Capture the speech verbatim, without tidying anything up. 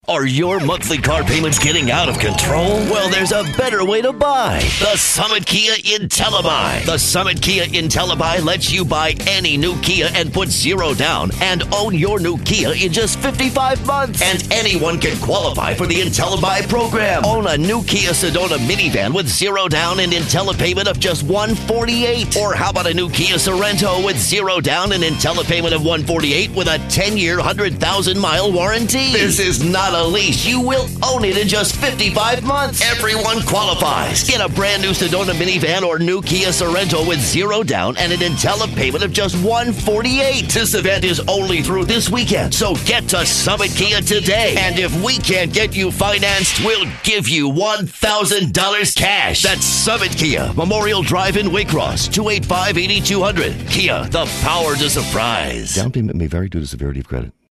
Are your monthly car payments getting out of control? Well, there's a better way to buy. The Summit Kia IntelliBuy. The Summit Kia IntelliBuy lets you buy any new Kia and put zero down and own your new Kia in just fifty-five months. And anyone can qualify for the IntelliBuy program. Own a new Kia Sedona minivan with zero down and IntelliPayment of just one hundred forty-eight dollars. Or how about a new Kia Sorento with zero down and IntelliPayment of one hundred forty-eight dollars with a ten-year, one hundred thousand mile warranty? This is not a lease. You will own it in just fifty-five months. Everyone qualifies. Get a brand new Sedona minivan or new Kia Sorento with zero down and an IntelliPayment of just one hundred forty-eight dollars. This event is only through this weekend, so get to Summit Kia today. And if we can't get you financed, we'll give you one thousand dollars cash. That's Summit Kia, Memorial Drive in Waycross, two eight five, eight two zero zero. Kia, the power to surprise. Down payment may vary due to severity of credit.